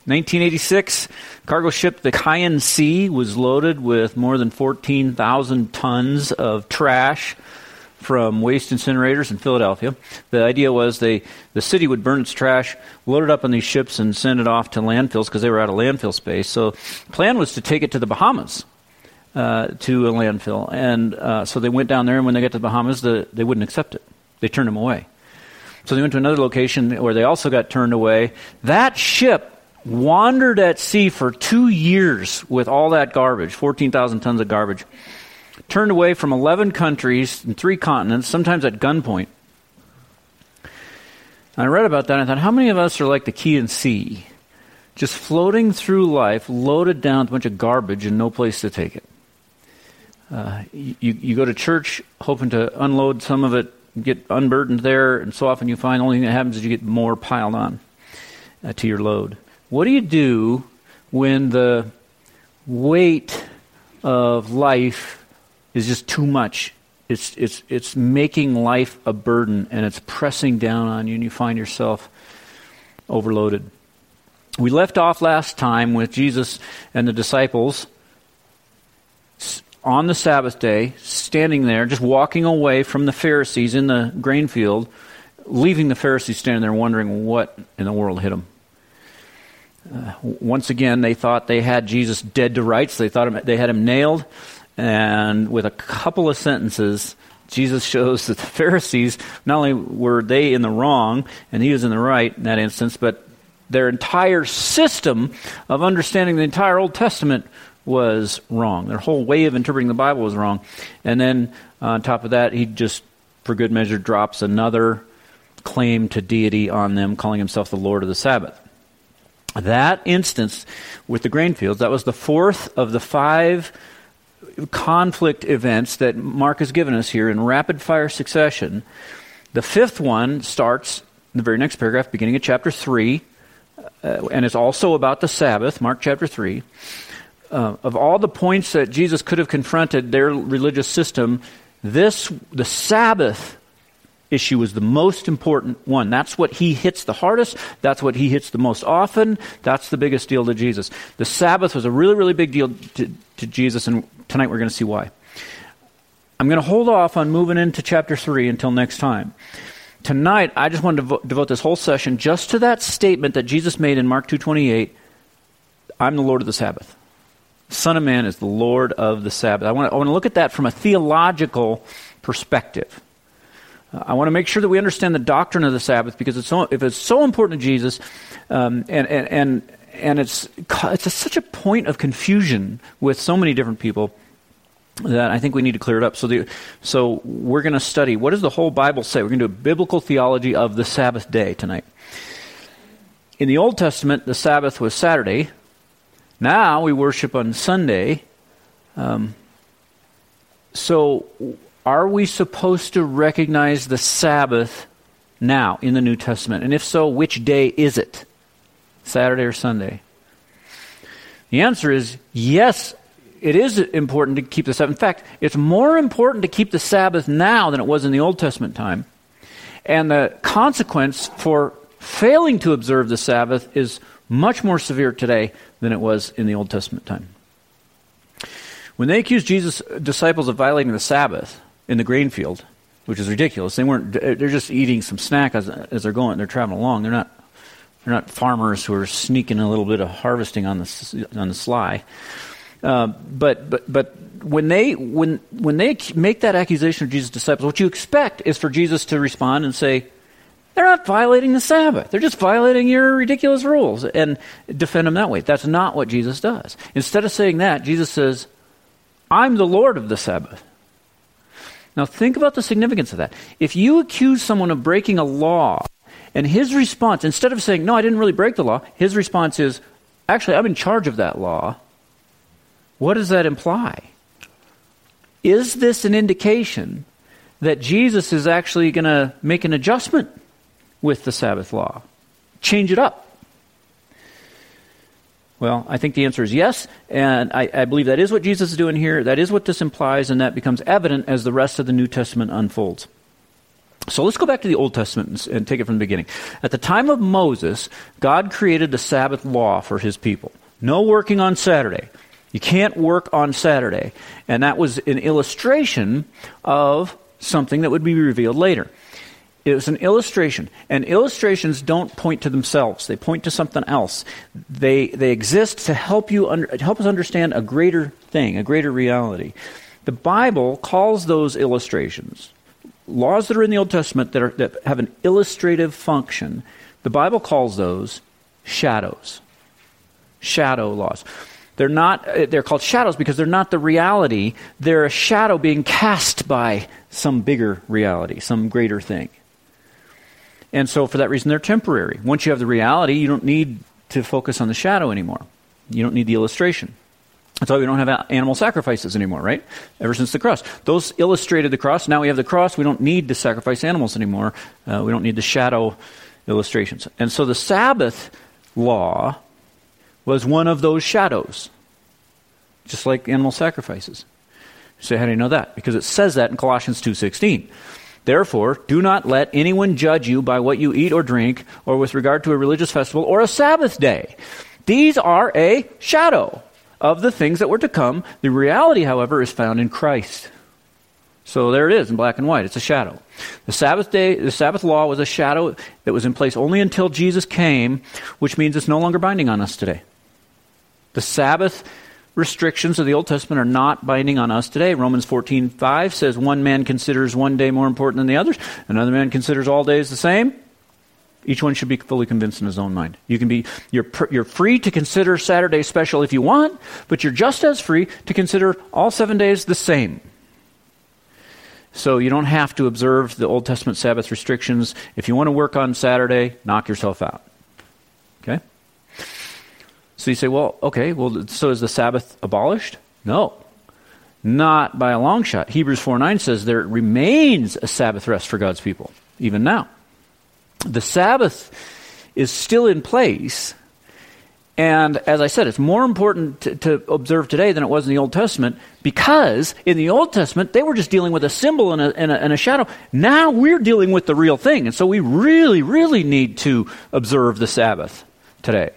1986, cargo ship the Cayenne Sea was loaded with more than 14,000 tons of trash from waste incinerators in Philadelphia. The idea was the city would burn its trash, load it up on these ships, and send it off to landfills because they were out of landfill space. So the plan was to take it to the Bahamas, to a landfill. And so they went down there, and when they got to the Bahamas, they wouldn't accept it. They turned them away. So they went to another location where they also got turned away. That ship wandered at sea for 2 years with all that garbage, 14,000 tons of garbage. Turned away from 11 countries and 3 continents, sometimes at gunpoint. I read about that and I thought, how many of us are like the Cayenne Sea? Just floating through life, loaded down with a bunch of garbage and no place to take it. You go to church hoping to unload some of it, get unburdened there, and so often you find the only thing that happens is you get more piled on to your load. What do you do when the weight of life is just too much? It's making life a burden, and it's pressing down on you, and you find yourself overloaded. We left off last time with Jesus and the disciples on the Sabbath day, standing there, just walking away from the Pharisees in the grain field, leaving the Pharisees standing there wondering what in the world hit them. Once again, they thought they had Jesus dead to rights. They thought they had him nailed. And with a couple of sentences, Jesus shows that the Pharisees, not only were they in the wrong, and he was in the right in that instance, but their entire system of understanding the entire Old Testament was wrong. Their whole way of interpreting the Bible was wrong. And then on top of that, he just, for good measure, drops another claim to deity on them, calling himself the Lord of the Sabbath. That instance with the grain fields, that was the fourth of the 5 conflict events that Mark has given us here in rapid-fire succession. The 5th one starts in the very next paragraph, beginning at chapter 3, and it's also about the Sabbath, Mark chapter 3. Of all the points that Jesus could have confronted their religious system, the Sabbath issue was the most important one. That's what he hits the hardest. That's what he hits the most often. That's the biggest deal to Jesus. The Sabbath was a really, really big deal to Jesus, and tonight we're going to see why. I'm going to hold off on moving into chapter 3 until next time. Tonight, I just want to devote this whole session just to that statement that Jesus made in Mark 2:28, I'm the Lord of the Sabbath. Son of Man is the Lord of the Sabbath. I want to look at that from a theological perspective. I want to make sure that we understand the doctrine of the Sabbath, because if it's so important to Jesus, and it's such a point of confusion with so many different people, that I think we need to clear it up. So we're going to study, what does the whole Bible say? We're going to do a biblical theology of the Sabbath day tonight. In the Old Testament, the Sabbath was Saturday. Now we worship on Sunday. So are we supposed to recognize the Sabbath now in the New Testament? And if so, which day is it? Saturday or Sunday? The answer is yes, it is important to keep the Sabbath. In fact, it's more important to keep the Sabbath now than it was in the Old Testament time. And the consequence for failing to observe the Sabbath is much more severe today than it was in the Old Testament time. When they accused Jesus' disciples of violating the Sabbath in the grain field, which is ridiculous, they're just eating some snack as they're going, they're traveling along. They're not farmers who are sneaking a little bit of harvesting on the sly. But when they make that accusation of Jesus' disciples, what you expect is for Jesus to respond and say, they're not violating the Sabbath. They're just violating your ridiculous rules, and defend them that way. That's not what Jesus does. Instead of saying that, Jesus says, I'm the Lord of the Sabbath. Now think about the significance of that. If you accuse someone of breaking a law, and his response, instead of saying, no, I didn't really break the law, his response is, actually, I'm in charge of that law. What does that imply? Is this an indication that Jesus is actually going to make an adjustment with the Sabbath law? Change it up? Well, I think the answer is yes, and I believe that is what Jesus is doing here. That is what this implies, and that becomes evident as the rest of the New Testament unfolds. So let's go back to the Old Testament and take it from the beginning. At the time of Moses, God created the Sabbath law for his people. No working on Saturday. You can't work on Saturday. And that was an illustration of something that would be revealed later. It was an illustration. And illustrations don't point to themselves. They point to something else. They exist to help us understand a greater thing, a greater reality. The Bible calls those illustrations, laws that are in the Old Testament that have an illustrative function, the Bible calls those shadows. Shadow laws. They're called shadows because they're not the reality. They're a shadow being cast by some bigger reality, some greater thing. And so for that reason, they're temporary. Once you have the reality, you don't need to focus on the shadow anymore. You don't need the illustration. That's why we don't have animal sacrifices anymore, right? Ever since the cross. Those illustrated the cross. Now we have the cross. We don't need to sacrifice animals anymore. We don't need the shadow illustrations. And so the Sabbath law was one of those shadows, just like animal sacrifices. You say, how do you know that? Because it says that in Colossians 2:16. Therefore, do not let anyone judge you by what you eat or drink, or with regard to a religious festival or a Sabbath day. These are a shadow of the things that were to come. The reality, however, is found in Christ. So there it is in black and white. It's a shadow. The Sabbath law was a shadow that was in place only until Jesus came, which means it's no longer binding on us today. The Sabbath restrictions of the Old Testament are not binding on us today. Romans 14:5 says one man considers one day more important than the others. Another man considers all days the same. Each one should be fully convinced in his own mind. You're free to consider Saturday special if you want, but you're just as free to consider all 7 days the same. So you don't have to observe the Old Testament Sabbath restrictions. If you want to work on Saturday, knock yourself out. Okay? So you say, so is the Sabbath abolished? No. Not by a long shot. Hebrews 4:9 says there remains a Sabbath rest for God's people, even now. The Sabbath is still in place, and as I said, it's more important to observe today than it was in the Old Testament, because in the Old Testament, they were just dealing with a symbol and a shadow. Now we're dealing with the real thing, and so we really, really need to observe the Sabbath today.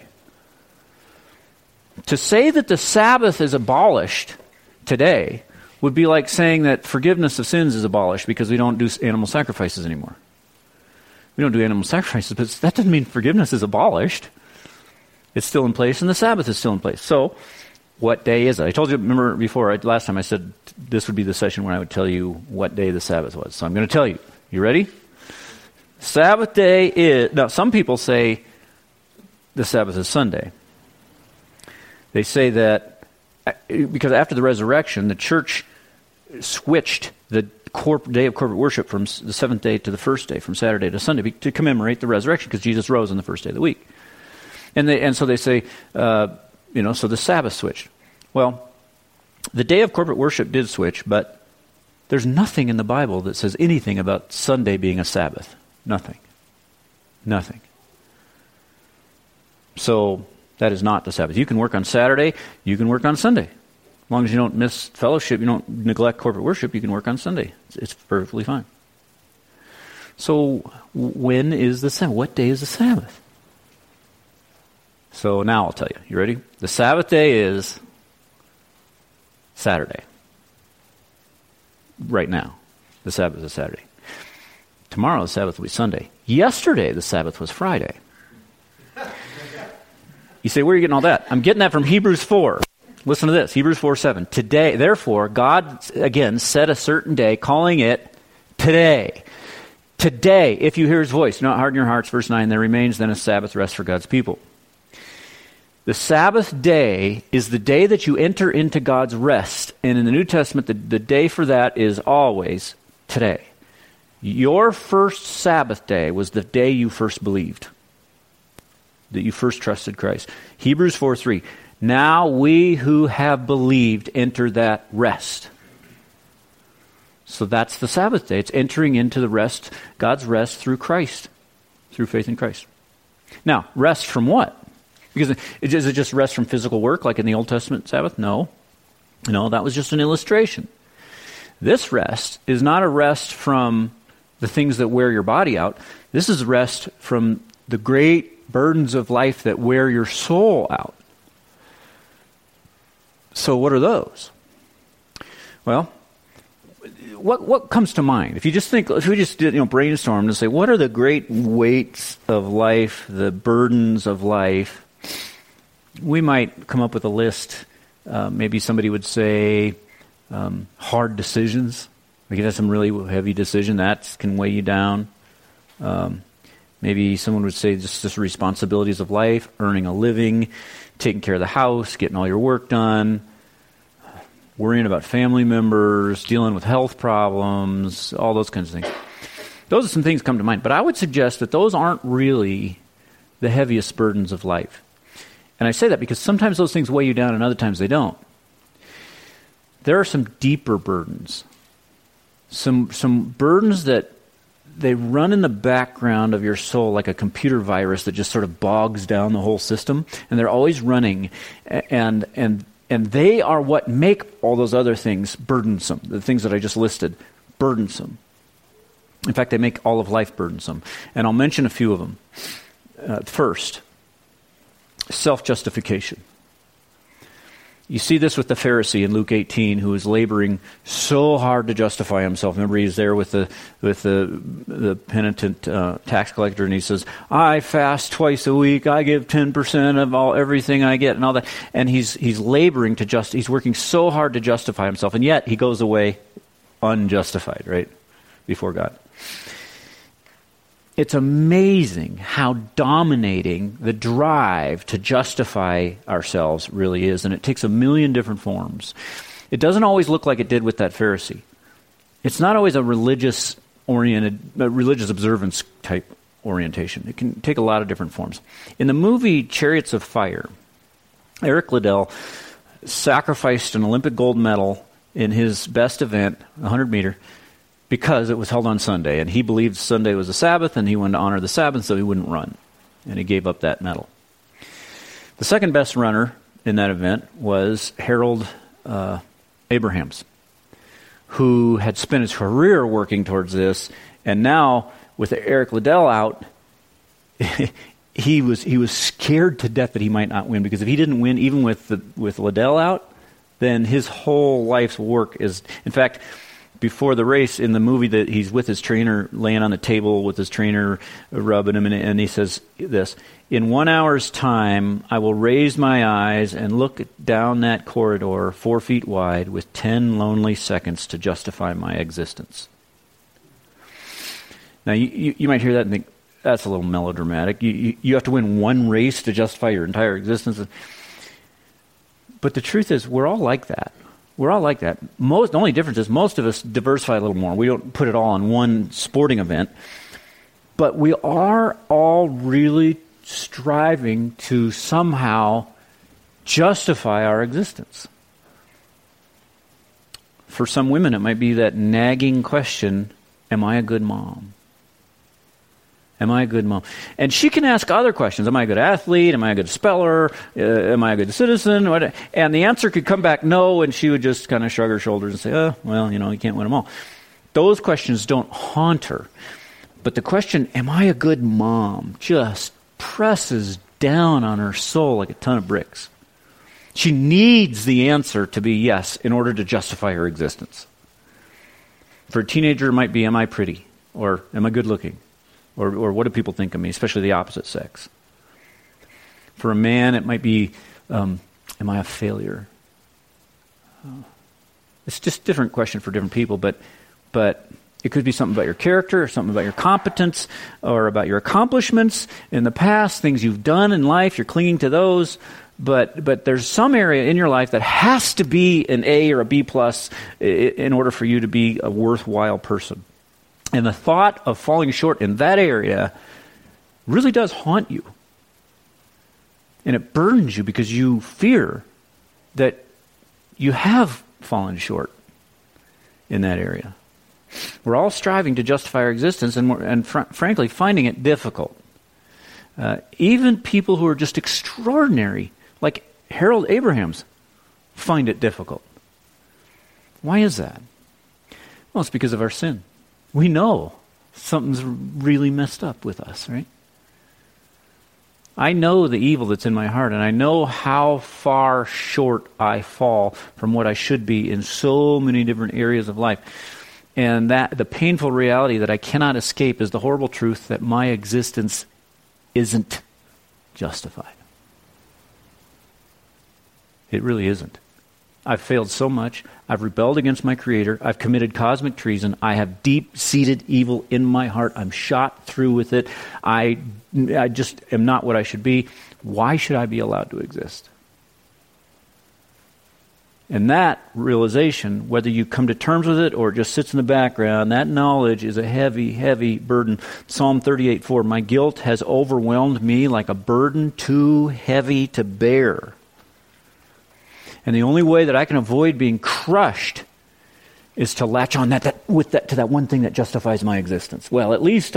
To say that the Sabbath is abolished today would be like saying that forgiveness of sins is abolished because we don't do animal sacrifices anymore. We don't do animal sacrifices, but that doesn't mean forgiveness is abolished. It's still in place, and the Sabbath is still in place. So, what day is it? I told you, remember before, last time I said this would be the session where I would tell you what day the Sabbath was. So I'm going to tell you. You ready? Sabbath day is... Now, some people say the Sabbath is Sunday. They say that because after the resurrection, the church switched the day of corporate worship from the seventh day to the first day, from Saturday to Sunday, to commemorate the resurrection, because Jesus rose on the first day of the week. And so they say, so the Sabbath switched. Well, the day of corporate worship did switch, but there's nothing in the Bible that says anything about Sunday being a Sabbath. Nothing. So that is not the Sabbath. You can work on Saturday, you can work on Sunday. As long as you don't miss fellowship, you don't neglect corporate worship, you can work on Sunday. It's perfectly fine. So when is the Sabbath? What day is the Sabbath? So now I'll tell you. You ready? The Sabbath day is Saturday. Right now, the Sabbath is Saturday. Tomorrow, the Sabbath will be Sunday. Yesterday, the Sabbath was Friday. You say, where are you getting all that? I'm getting that from Hebrews 4. Listen to this, Hebrews 4:7. Today, therefore, God again set a certain day, calling it today. Today, if you hear his voice, do not harden your hearts. Verse 9, there remains then a Sabbath rest for God's people. The Sabbath day is the day that you enter into God's rest. And in the New Testament, the day for that is always today. Your first Sabbath day was the day you first believed, that you first trusted Christ. Hebrews 4:3. Now we who have believed enter that rest. So that's the Sabbath day. It's entering into the rest, God's rest through Christ, through faith in Christ. Now, rest from what? Because is it just rest from physical work like in the Old Testament Sabbath? No, that was just an illustration. This rest is not a rest from the things that wear your body out. This is rest from the great burdens of life that wear your soul out. So what are those? Well, what comes to mind? If we just did, brainstorm and say, what are the great weights of life, the burdens of life? We might come up with a list. Maybe somebody would say hard decisions. Like if that's some really heavy decision, that can weigh you down. Maybe someone would say just the responsibilities of life, earning a living, taking care of the house, getting all your work done, worrying about family members, dealing with health problems, all those kinds of things. Those are some things that come to mind. But I would suggest that those aren't really the heaviest burdens of life. And I say that because sometimes those things weigh you down and other times they don't. There are some deeper burdens. Some burdens that they run in the background of your soul like a computer virus that just sort of bogs down the whole system. And they're always running. And they are what make all those other things burdensome. The things that I just listed, burdensome. In fact, they make all of life burdensome. And I'll mention a few of them. First, self-justification. You see this with the Pharisee in Luke 18, who is laboring so hard to justify himself. Remember, he's there with the penitent tax collector, and he says, "I fast twice a week. I give 10% of everything I get," and all that. And he's laboring he's working so hard to justify himself, and yet he goes away unjustified, right, before God. It's amazing how dominating the drive to justify ourselves really is, and it takes a million different forms. It doesn't always look like it did with that Pharisee. It's not always a religious observance type orientation. It can take a lot of different forms. In the movie Chariots of Fire, Eric Liddell sacrificed an Olympic gold medal in his best event, 100-meter, because it was held on Sunday, and he believed Sunday was a Sabbath, and he wanted to honor the Sabbath, so he wouldn't run, and he gave up that medal. The second best runner in that event was Harold Abrahams, who had spent his career working towards this, and now with Eric Liddell out, he was scared to death that he might not win, because if he didn't win, even with Liddell out, then his whole life's work is, in fact, before the race in the movie, that he's with his trainer, laying on the table with his trainer rubbing him, and he says this: "In 1 hour's time, I will raise my eyes and look down that corridor 4 feet wide with 10 lonely seconds to justify my existence." Now, you might hear that and think, that's a little melodramatic. You have to win one race to justify your entire existence. But the truth is, we're all like that. We're all like that. The only difference is most of us diversify a little more. We don't put it all on one sporting event. But we are all really striving to somehow justify our existence. For some women, it might be that nagging question, am I a good mom? Am I a good mom? And she can ask other questions. Am I a good athlete? Am I a good speller? Am I a good citizen? And the answer could come back no, and she would just kind of shrug her shoulders and say, oh, well, you can't win them all. Those questions don't haunt her. But the question, am I a good mom, just presses down on her soul like a ton of bricks. She needs the answer to be yes in order to justify her existence. For a teenager, it might be, am I pretty? Or am I good looking? Or what do people think of me, especially the opposite sex? For a man, it might be, am I a failure? It's just a different question for different people, but it could be something about your character, or something about your competence, or about your accomplishments in the past, things you've done in life, you're clinging to those. But there's some area in your life that has to be an A or a B plus in order for you to be a worthwhile person. And the thought of falling short in that area really does haunt you. And it burdens you because you fear that you have fallen short in that area. We're all striving to justify our existence and frankly, finding it difficult. Even people who are just extraordinary, like Harold Abrahams, find it difficult. Why is that? Well, it's because of our sin. We know something's really messed up with us, right? I know the evil that's in my heart, and I know how far short I fall from what I should be in so many different areas of life. And that the painful reality that I cannot escape is the horrible truth that my existence isn't justified. It really isn't. I've failed so much. I've rebelled against my Creator. I've committed cosmic treason. I have deep-seated evil in my heart. I'm shot through with it. I just am not what I should be. Why should I be allowed to exist? And that realization, whether you come to terms with it or it just sits in the background, that knowledge is a heavy, heavy burden. Psalm 38:4, my guilt has overwhelmed me like a burden too heavy to bear. And the only way that I can avoid being crushed is to latch on to that one thing that justifies my existence. Well, at least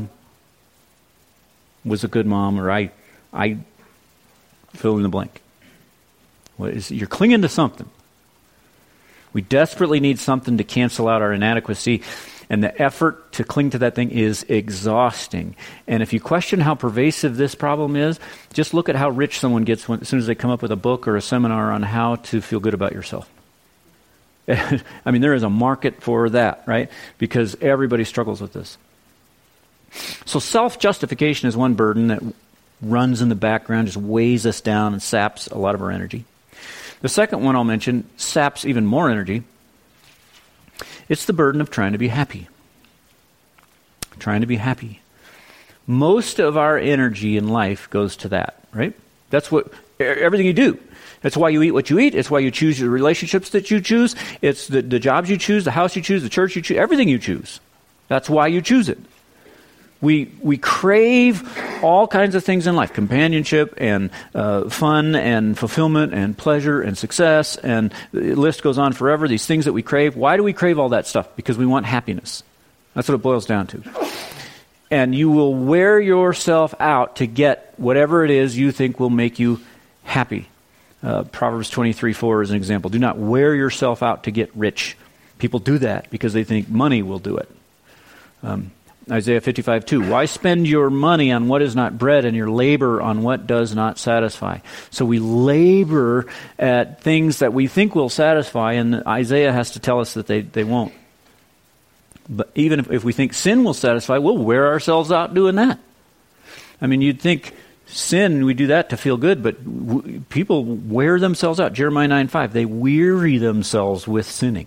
was a good mom, or I fill in the blank. You're clinging to something. We desperately need something to cancel out our inadequacy, and the effort to cling to that thing is exhausting. And if you question how pervasive this problem is, just look at how rich someone gets as soon as they come up with a book or a seminar on how to feel good about yourself. I mean, there is a market for that, right? Because everybody struggles with this. So self-justification is one burden that runs in the background, just weighs us down and saps a lot of our energy. The second one I'll mention saps even more energy. It's the burden of trying to be happy. Trying to be happy. Most of our energy in life goes to that, right? That's what everything you do. That's why you eat what you eat. It's why you choose the relationships that you choose. It's the jobs you choose, the house you choose, the church you choose, everything you choose. That's why you choose it. We crave all kinds of things in life, companionship and fun and fulfillment and pleasure and success, and the list goes on forever, these things that we crave. Why do we crave all that stuff? Because we want happiness. That's what it boils down to. And you will wear yourself out to get whatever it is you think will make you happy. Proverbs 23:4 is an example. Do not wear yourself out to get rich. People do that because they think money will do it. Isaiah 55:2, why spend your money on what is not bread and your labor on what does not satisfy? So we labor at things that we think will satisfy, and Isaiah has to tell us that they won't. But even if we think sin will satisfy, we'll wear ourselves out doing that. I mean, you'd think sin, we do that to feel good, but people wear themselves out. Jeremiah 9:5, they weary themselves with sinning.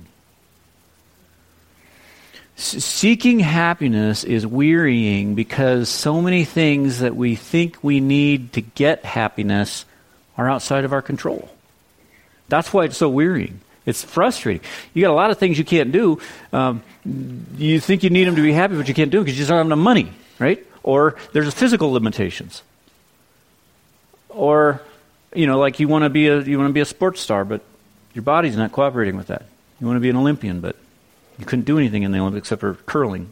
Seeking happiness is wearying because so many things that we think we need to get happiness are outside of our control. That's why it's so wearying. It's frustrating. You got a lot of things you can't do. You think you need them to be happy, but you can't do them because you just don't have enough money, right? Or there's physical limitations. Or, like you want to be a sports star, but your body's not cooperating with that. You want to be an Olympian, but you couldn't do anything in the Olympics except for curling.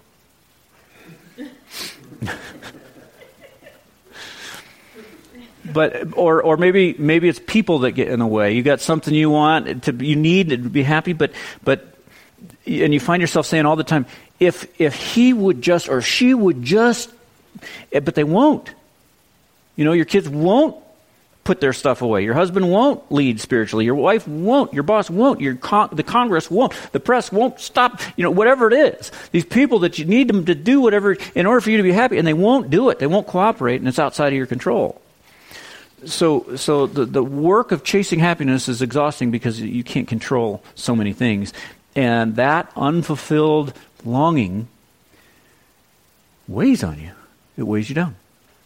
But or maybe it's people that get in the way. You got something you want you need to be happy, but and you find yourself saying all the time, if he would just or she would just, but they won't. Your kids won't put their stuff away. Your husband won't lead spiritually. Your wife won't. Your boss won't. The Congress won't. The press won't stop. Whatever it is. These people that you need them to do whatever in order for you to be happy, and they won't do it. They won't cooperate, and it's outside of your control. So the work of chasing happiness is exhausting because you can't control so many things. And that unfulfilled longing weighs on you. It weighs you down.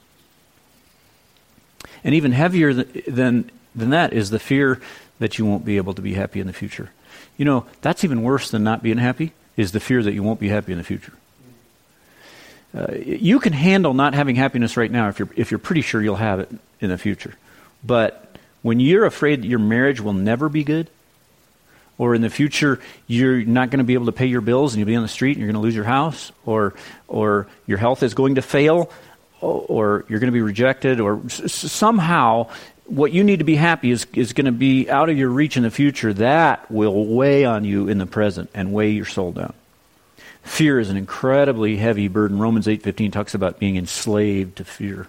And even heavier than that is the fear that you won't be able to be happy in the future. That's even worse than not being happy, is the fear that you won't be happy in the future. You can handle not having happiness right now if you're pretty sure you'll have it in the future. But when you're afraid that your marriage will never be good, or in the future you're not going to be able to pay your bills and you'll be on the street and you're going to lose your house, or your health is going to fail, or you're going to be rejected, or somehow what you need to be happy is going to be out of your reach in the future, that will weigh on you in the present and weigh your soul down. Fear is an incredibly heavy burden. Romans 8:15 talks about being enslaved to fear.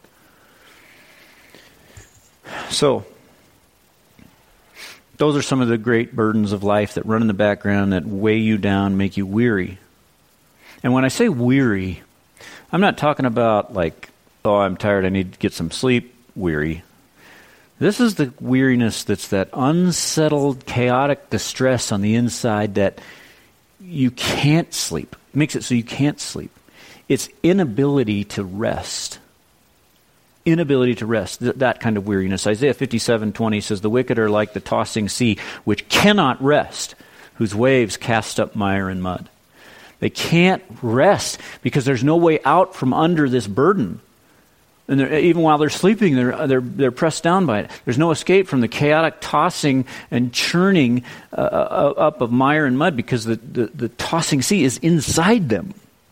So, those are some of the great burdens of life that run in the background, that weigh you down, make you weary. And when I say weary, I'm not talking about like, oh, I'm tired, I need to get some sleep, weary. This is the weariness that's that unsettled, chaotic distress on the inside that you can't sleep. It makes it so you can't sleep. It's inability to rest. Inability to rest, that kind of weariness. Isaiah 57:20 says, the wicked are like the tossing sea, which cannot rest, whose waves cast up mire and mud. They can't rest because there's no way out from under this burden. And even while they're sleeping, they're pressed down by it. There's no escape from the chaotic tossing and churning up of mire and mud because the tossing sea is inside them.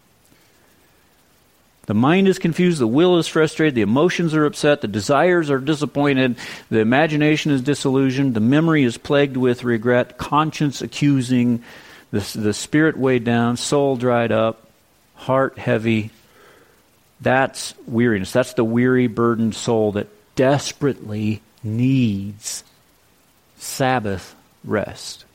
The mind is confused, the will is frustrated, the emotions are upset, the desires are disappointed, the imagination is disillusioned, the memory is plagued with regret, conscience accusing, the spirit weighed down, soul dried up, heart heavy. That's weariness. That's the weary, burdened soul that desperately needs Sabbath rest.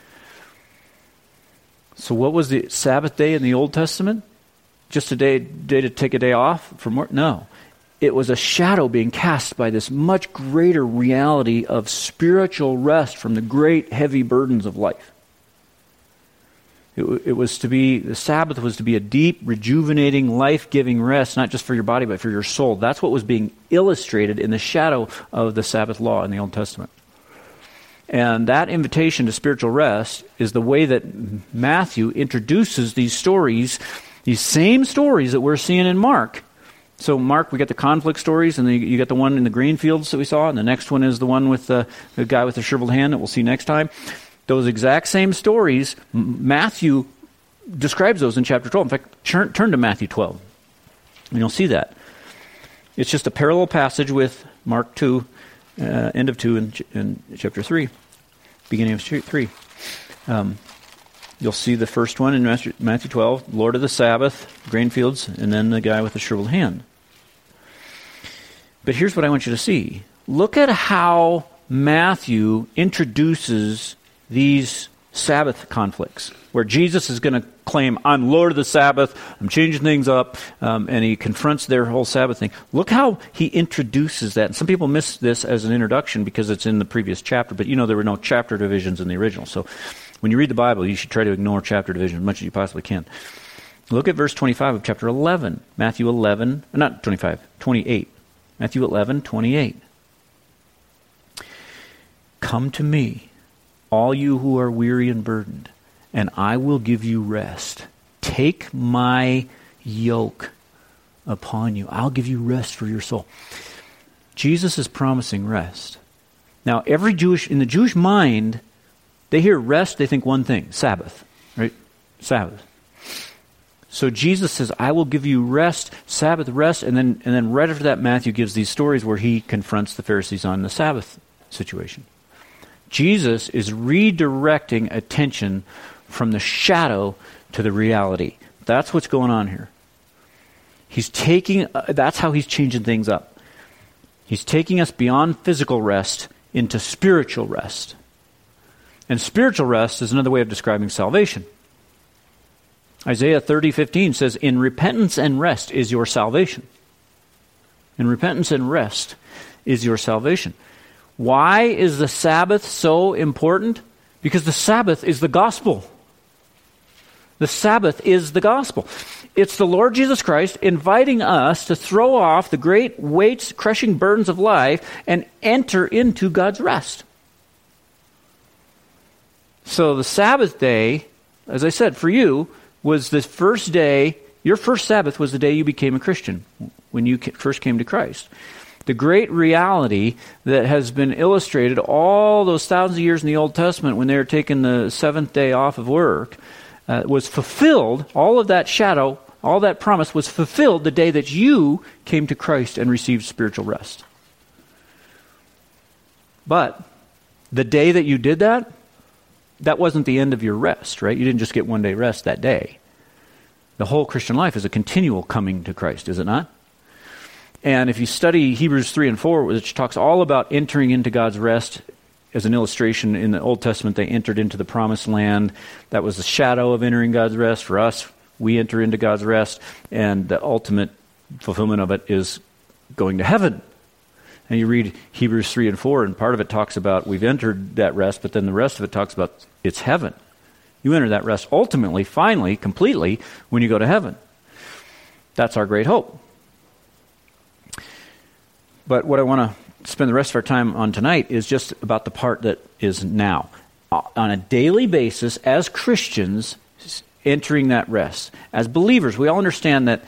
So what was the Sabbath day in the Old Testament? Just a day to take a day off from work? No. It was a shadow being cast by this much greater reality of spiritual rest from the great, heavy burdens of life. It was to be, the Sabbath was to be a deep, rejuvenating, life-giving rest, not just for your body, but for your soul. That's what was being illustrated in the shadow of the Sabbath law in the Old Testament. And that invitation to spiritual rest is the way that Matthew introduces these stories, these same stories that we're seeing in Mark. So Mark, we got the conflict stories, and you got the one in the grain fields that we saw, and the next one is the one with the guy with the shriveled hand that we'll see next time. Those exact same stories, Matthew describes those in chapter 12. In fact, turn to Matthew 12, and you'll see that. It's just a parallel passage with Mark 2, end of 2 and chapter 3, beginning of 3. You'll see the first one in Matthew 12, Lord of the Sabbath, grain fields, and then the guy with the shriveled hand. But here's what I want you to see. Look at how Matthew introduces these Sabbath conflicts, where Jesus is going to claim, I'm Lord of the Sabbath, I'm changing things up, and he confronts their whole Sabbath thing. Look how he introduces that. And some people miss this as an introduction because it's in the previous chapter, but there were no chapter divisions in the original. So when you read the Bible, you should try to ignore chapter division as much as you possibly can. Look at verse 25 of chapter 11. Matthew 11, not 25, 28. Matthew 11, 28. Come to me, all you who are weary and burdened, and I will give you rest. Take my yoke upon you. I'll give you rest for your soul. Jesus is promising rest. Now, in the Jewish mind, they hear rest, they think one thing, Sabbath, right? Sabbath. So Jesus says, I will give you rest, Sabbath rest, and then right after that, Matthew gives these stories where he confronts the Pharisees on the Sabbath situation. Jesus is redirecting attention from the shadow to the reality. That's what's going on here. That's how he's changing things up. He's taking us beyond physical rest into spiritual rest. And spiritual rest is another way of describing salvation. Isaiah 30:15 says, in repentance and rest is your salvation. In repentance and rest is your salvation. Why is the Sabbath so important? Because the Sabbath is the gospel. The Sabbath is the gospel. It's the Lord Jesus Christ inviting us to throw off the great weights, crushing burdens of life, and enter into God's rest. So the Sabbath day, as I said, for you, was the first day, your first Sabbath was the day you became a Christian, when you first came to Christ. The great reality that has been illustrated all those thousands of years in the Old Testament when they were taking the seventh day off of work was fulfilled. All of that shadow, all that promise was fulfilled the day that you came to Christ and received spiritual rest. But the day that you did that, that wasn't the end of your rest, right? You didn't just get one day rest that day. The whole Christian life is a continual coming to Christ, is it not? And if you study Hebrews 3 and 4, which talks all about entering into God's rest, as an illustration, in the Old Testament, they entered into the promised land. That was the shadow of entering God's rest. For us, we enter into God's rest, and the ultimate fulfillment of it is going to heaven. And you read Hebrews 3 and 4, and part of it talks about we've entered that rest, but then the rest of it talks about it's heaven. You enter that rest ultimately, finally, completely, when you go to heaven. That's our great hope. But what I want to spend the rest of our time on tonight is just about the part that is now. On a daily basis, as Christians, entering that rest. As believers, we all understand that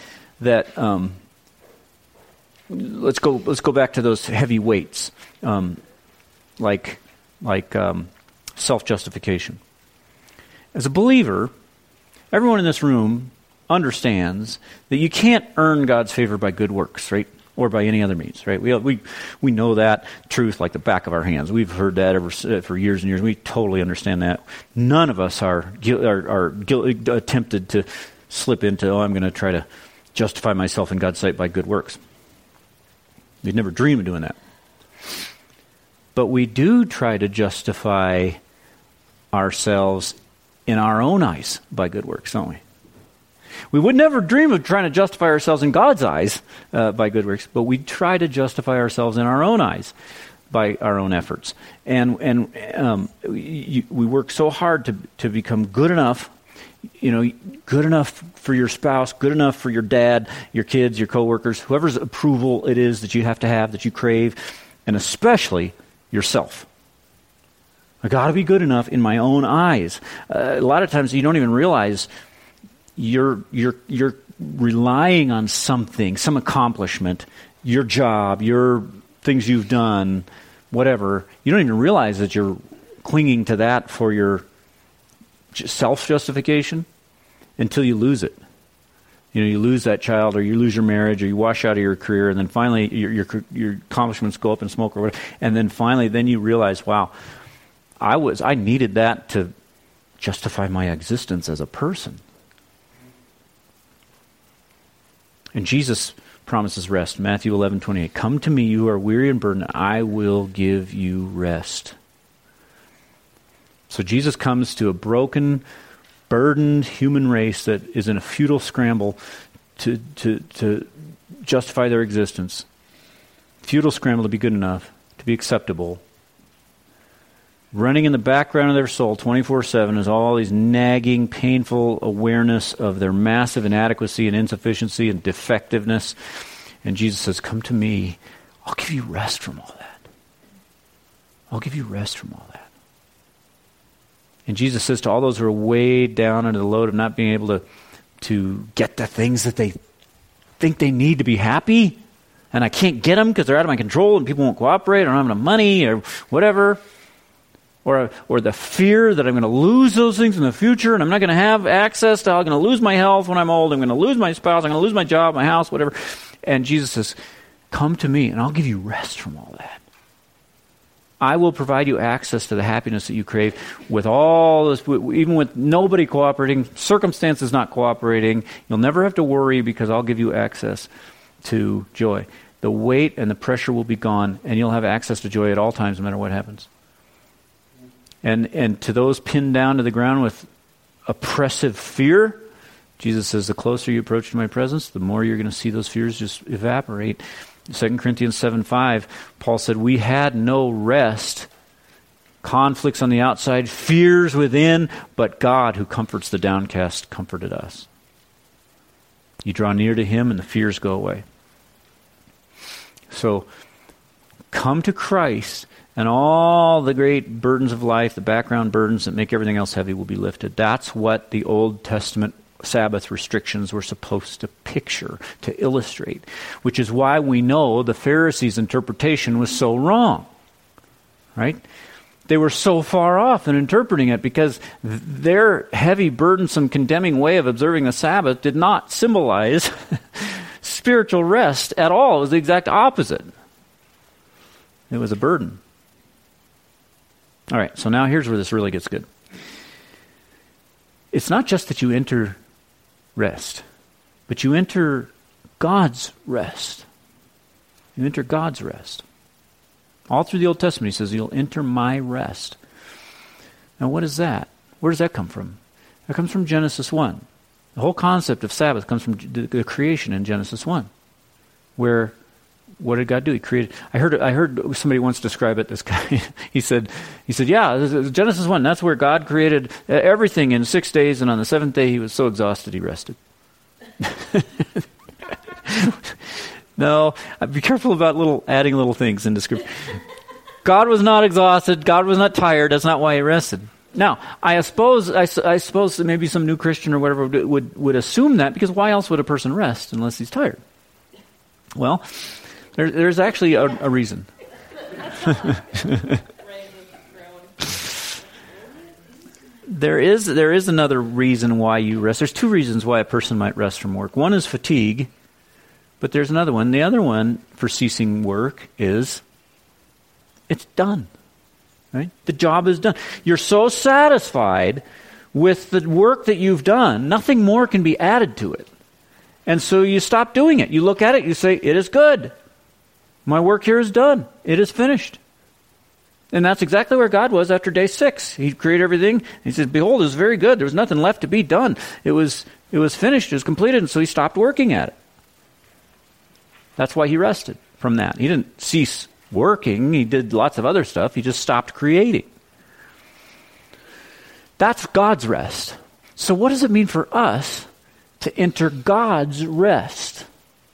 let's go back to those heavy weights, like self-justification. As a believer, everyone in this room understands that you can't earn God's favor by good works, right? Or by any other means, right? We know that truth like the back of our hands. We've heard that for years and years. We totally understand that. None of us are tempted to slip into, I'm going to try to justify myself in God's sight by good works. We'd never dream of doing that. But we do try to justify ourselves in our own eyes by good works, don't we? We would never dream of trying to justify ourselves in God's eyes by good works, but we try to justify ourselves in our own eyes by our own efforts. And we work so hard to become good enough, good enough for your spouse, good enough for your dad, your kids, your coworkers, whoever's approval it is that you have to have, that you crave, and especially yourself. I got to be good enough in my own eyes. A lot of times you don't even realize you're relying on something, some accomplishment, your job, your things you've done, whatever. You don't even realize that you're clinging to that for your self-justification until you lose it. You lose that child, or you lose your marriage, or you wash out of your career, and then finally your accomplishments go up in smoke or whatever. And then finally, then you realize, wow, I needed that to justify my existence as a person. And Jesus promises rest. Matthew 11:28. Come to me, you who are weary and burdened, I will give you rest. So Jesus comes to a broken, burdened human race that is in a futile scramble to justify their existence. Futile scramble to be good enough, to be acceptable. Running in the background of their soul 24/7 is all these nagging, painful awareness of their massive inadequacy and insufficiency and defectiveness. And Jesus says, come to me. I'll give you rest from all that. I'll give you rest from all that. And Jesus says to all those who are weighed down under the load of not being able to get the things that they think they need to be happy, and I can't get them because they're out of my control and people won't cooperate, or I don't have enough money, or whatever. Or the fear that I'm going to lose those things in the future, and I'm not going to have access to, I'm going to lose my health when I'm old, I'm going to lose my spouse, I'm going to lose my job, my house, whatever. And Jesus says, come to me, and I'll give you rest from all that. I will provide you access to the happiness that you crave with all this, even with nobody cooperating, circumstances not cooperating. You'll never have to worry because I'll give you access to joy. The weight and the pressure will be gone, and you'll have access to joy at all times, no matter what happens. And to those pinned down to the ground with oppressive fear, Jesus says, the closer you approach to my presence, the more you're going to see those fears just evaporate. 2 Corinthians 7:5, Paul said, we had no rest, conflicts on the outside, fears within, but God, who comforts the downcast, comforted us. You draw near to him and the fears go away. So, come to Christ, and all the great burdens of life, the background burdens that make everything else heavy, will be lifted. That's what the Old Testament Sabbath restrictions were supposed to picture, to illustrate, which is why we know the Pharisees' interpretation was so wrong, right? They were so far off in interpreting it because their heavy, burdensome, condemning way of observing the Sabbath did not symbolize spiritual rest at all. It was the exact opposite. It was a burden. All right, so now here's where this really gets good. It's not just that you enter rest. But you enter God's rest. You enter God's rest. All through the Old Testament, he says, you'll enter my rest. Now, what is that? Where does that come from? That comes from Genesis 1. The whole concept of Sabbath comes from the creation in Genesis 1, where what did God do? He created. I heard somebody once describe it. This guy, he said, yeah, this is Genesis 1. That's where God created everything in 6 days, and on the seventh day he was so exhausted he rested. No, be careful about adding little things into Scripture. God was not exhausted. God was not tired. That's not why he rested. Now, I suppose that maybe some new Christian or whatever would assume that, because why else would a person rest unless he's tired? Well, there's actually a reason. There is another reason why you rest. There's two reasons why a person might rest from work. One is fatigue, but there's another one. The other one for ceasing work is it's done. Right? The job is done. You're so satisfied with the work that you've done, nothing more can be added to it. And so you stop doing it. You look at it, you say, it is good. My work here is done. It is finished. And that's exactly where God was after day 6. He created everything. He said, behold, it was very good. There was nothing left to be done. It was finished. It was completed. And so he stopped working at it. That's why he rested from that. He didn't cease working. He did lots of other stuff. He just stopped creating. That's God's rest. So what does it mean for us to enter God's rest?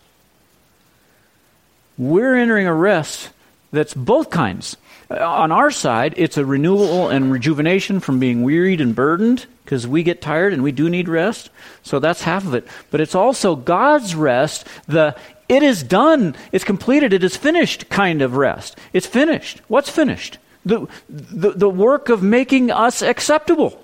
We're entering a rest that's both kinds. On our side, it's a renewal and rejuvenation from being wearied and burdened, because we get tired and we do need rest. So that's half of it. But it's also God's rest, it is done, it's completed, it is finished kind of rest. It's finished. What's finished? The work of making us acceptable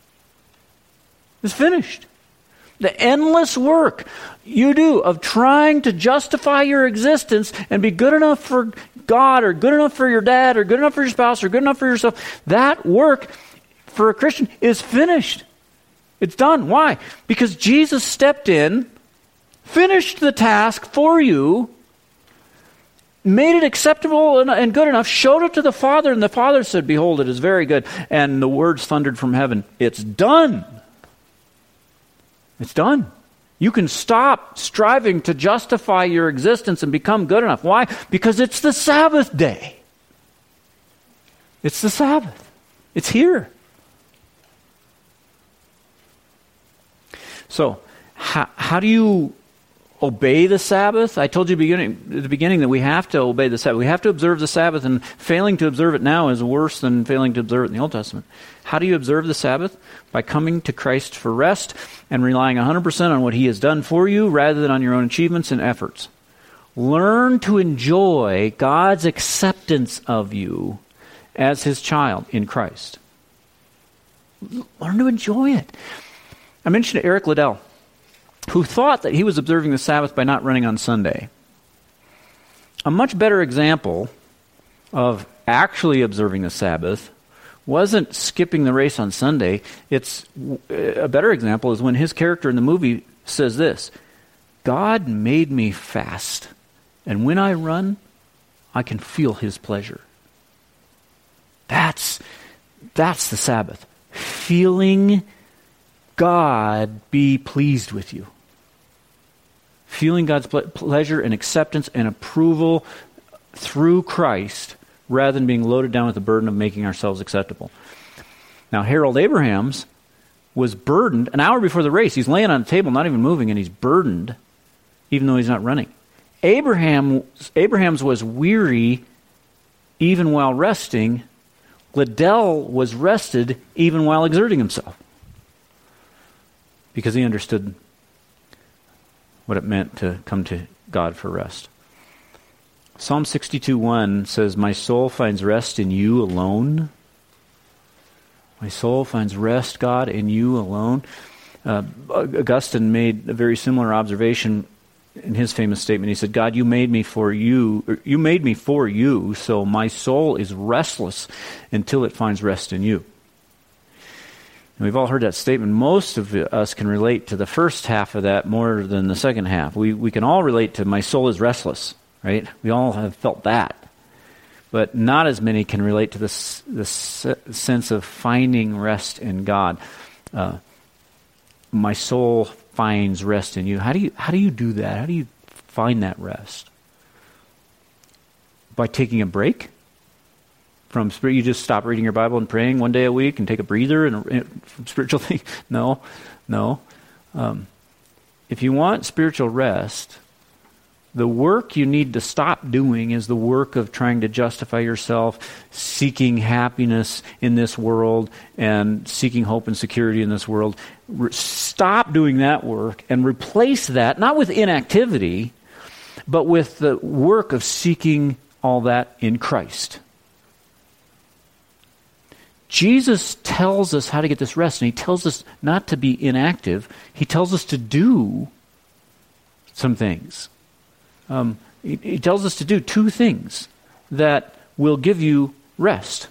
is finished. The endless work you do of trying to justify your existence and be good enough for God or good enough for your dad or good enough for your spouse or good enough for yourself, that work for a Christian is finished. It's done. Why? Because Jesus stepped in, finished the task for you, made it acceptable and good enough, showed it to the Father, and the Father said, behold, it is very good. And the words thundered from heaven, it's done. It's done. You can stop striving to justify your existence and become good enough. Why? Because it's the Sabbath day. It's the Sabbath. It's here. So, how do you obey the Sabbath? I told you at the beginning that we have to obey the Sabbath. We have to observe the Sabbath, and failing to observe it now is worse than failing to observe it in the Old Testament. How do you observe the Sabbath? By coming to Christ for rest and relying 100% on what He has done for you rather than on your own achievements and efforts. Learn to enjoy God's acceptance of you as His child in Christ. Learn to enjoy it. I mentioned Eric Liddell, who thought that he was observing the Sabbath by not running on Sunday. A much better example of actually observing the Sabbath wasn't skipping the race on Sunday. It's a better example is when his character in the movie says this, God made me fast, and when I run, I can feel His pleasure. That's the Sabbath. Feeling God be pleased with you. Feeling God's pleasure and acceptance and approval through Christ rather than being loaded down with the burden of making ourselves acceptable. Now, Harold Abrahams was burdened an hour before the race. He's laying on the table, not even moving, and he's burdened even though he's not running. Abraham's was weary even while resting. Liddell was rested even while exerting himself, because he understood what it meant to come to God for rest. Psalm 62:1 says, my soul finds rest in you alone. My soul finds rest, God, in you alone. Augustine made a very similar observation in his famous statement. He said, God, you made me for you, so my soul is restless until it finds rest in you. And we've all heard that statement. Most of us can relate to the first half of that more than the second half. We can all relate to my soul is restless, right? We all have felt that. But not as many can relate to this sense of finding rest in God. My soul finds rest in you. How do you do that? How do you find that rest? By taking a break from spirit. You just stop reading your Bible and praying one day a week and take a breather from spiritual things? No. If you want spiritual rest, the work you need to stop doing is the work of trying to justify yourself, seeking happiness in this world, and seeking hope and security in this world. Stop doing that work and replace that, not with inactivity, but with the work of seeking all that in Christ. Jesus tells us how to get this rest, and he tells us not to be inactive. He tells us to do some things. He tells us to do two things that will give you rest.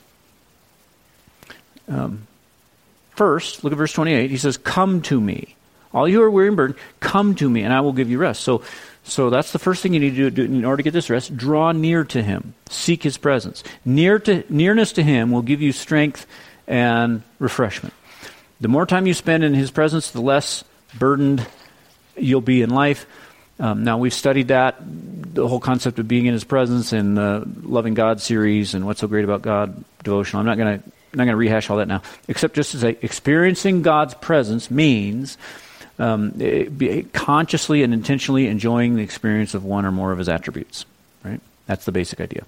First, look at verse 28. He says, "Come to me. All you are weary and burdened, come to me, and I will give you rest." So that's the first thing you need to do in order to get this rest. Draw near to him. Seek his presence. Nearness to him will give you strength and refreshment. The more time you spend in his presence, the less burdened you'll be in life. Now, we've studied that, the whole concept of being in his presence in the Loving God series and What's So Great About God devotional. I'm not going to rehash all that now, except just to say experiencing God's presence means consciously and intentionally enjoying the experience of one or more of his attributes. Right? That's the basic idea.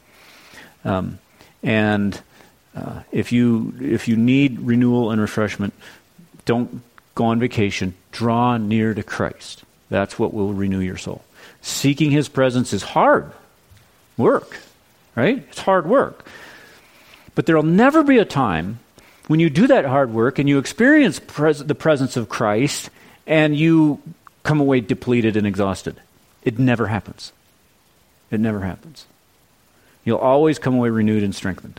If you need renewal and refreshment, don't go on vacation. Draw near to Christ. That's what will renew your soul. Seeking his presence is hard work, right? It's hard work. But there will never be a time when you do that hard work and you experience the presence of Christ and you come away depleted and exhausted. It never happens. It never happens. You'll always come away renewed and strengthened.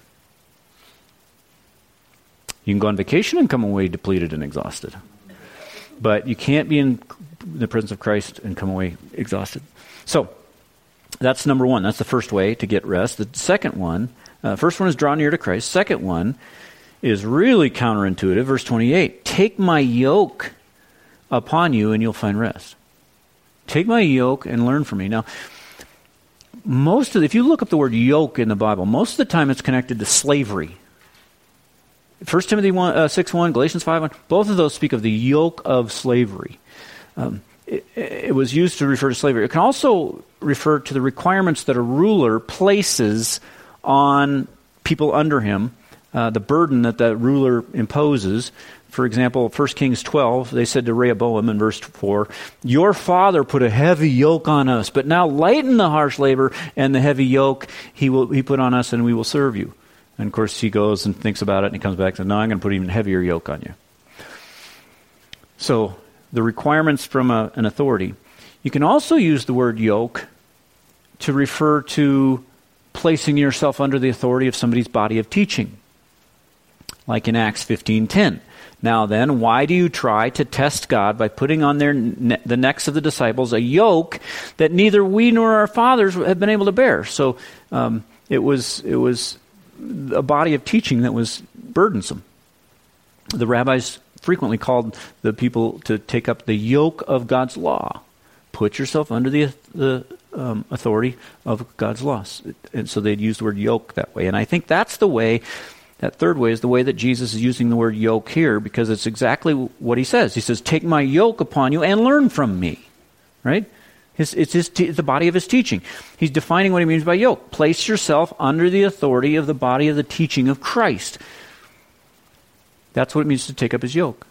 You can go on vacation and come away depleted and exhausted. But you can't be in the presence of Christ and come away exhausted. So, that's number one. That's the first way to get rest. The second one, first one is draw near to Christ. Second one is really counterintuitive. Verse 28, take my yoke upon you and you'll find rest. Take my yoke and learn from me. Now, if you look up the word yoke in the Bible, most of the time it's connected to slavery. 1 Timothy 6:1, Galatians 5:1, both of those speak of the yoke of slavery. It was used to refer to slavery. It can also refer to the requirements that a ruler places on people under him, the burden that the ruler imposes. For example, 1 Kings 12, they said to Rehoboam in verse 4, "Your father put a heavy yoke on us, but now lighten the harsh labor and the heavy yoke he put on us, and we will serve you." And of course, he goes and thinks about it, and he comes back and says, "No, I'm going to put an even heavier yoke on you." So, the requirements from an authority. You can also use the word yoke to refer to placing yourself under the authority of somebody's body of teaching. Like in Acts 15:10. "Now then, why do you try to test God by putting on the necks of the disciples a yoke that neither we nor our fathers have been able to bear?" So it was a body of teaching that was burdensome. The rabbis frequently called the people to take up the yoke of God's law. Put yourself under the authority of God's laws. And so they'd use the word yoke that way. And I think that's the way, that third way is the way that Jesus is using the word yoke here, because it's exactly what he says. He says, "Take my yoke upon you and learn from me." Right? It's the body of his teaching. He's defining what he means by yoke. Place yourself under the authority of the body of the teaching of Christ. That's what it means to take up his yoke.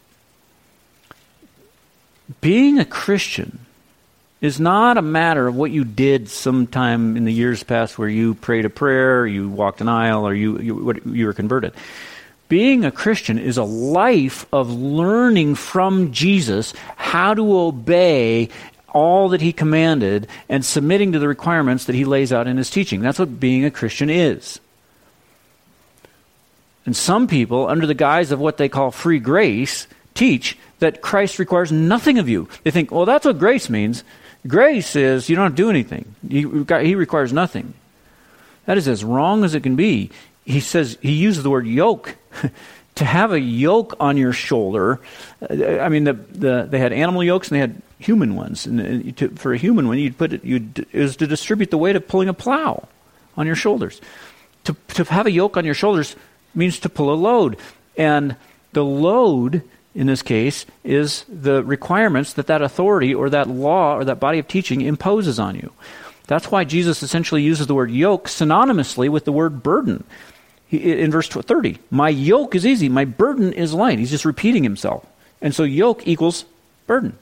Being a Christian is not a matter of what you did sometime in the years past where you prayed a prayer, you walked an aisle, or you were converted. Being a Christian is a life of learning from Jesus how to obey all that he commanded and submitting to the requirements that he lays out in his teaching. That's what being a Christian is. And some people, under the guise of what they call free grace, teach that Christ requires nothing of you. They think, well, that's what grace means. Grace is you don't have to do anything. He requires nothing. That is as wrong as it can be. He uses the word yoke. To have a yoke on your shoulder, I mean, they had animal yokes and they had human ones. And for a human one, it was to distribute the weight of pulling a plow on your shoulders. To have a yoke on your shoulders means to pull a load. And the load, in this case, is the requirements that authority or that law or that body of teaching imposes on you. That's why Jesus essentially uses the word yoke synonymously with the word burden. In verse 30, my yoke is easy, my burden is light. He's just repeating himself. And so yoke equals burden.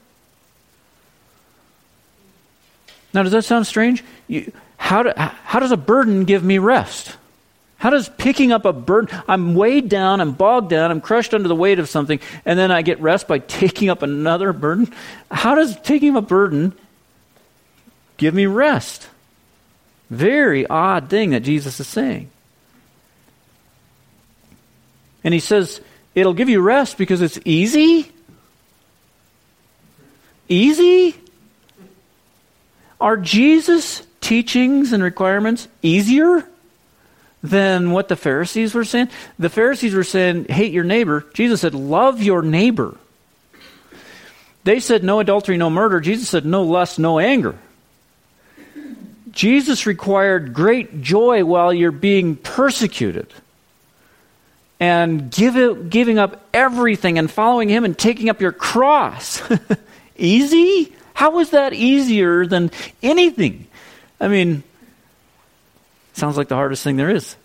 Now, does that sound strange? How does a burden give me rest? How does picking up a burden, I'm weighed down, I'm bogged down, I'm crushed under the weight of something, and then I get rest by taking up another burden? How does taking up a burden give me rest? Very odd thing that Jesus is saying. And he says, it'll give you rest because it's easy? Easy? Are Jesus' teachings and requirements easier than what the Pharisees were saying? The Pharisees were saying, hate your neighbor. Jesus said, love your neighbor. They said, no adultery, no murder. Jesus said, no lust, no anger. Jesus required great joy while you're being persecuted. And giving up everything and following him and taking up your cross. Easy? How is that easier than anything? I mean, sounds like the hardest thing there is.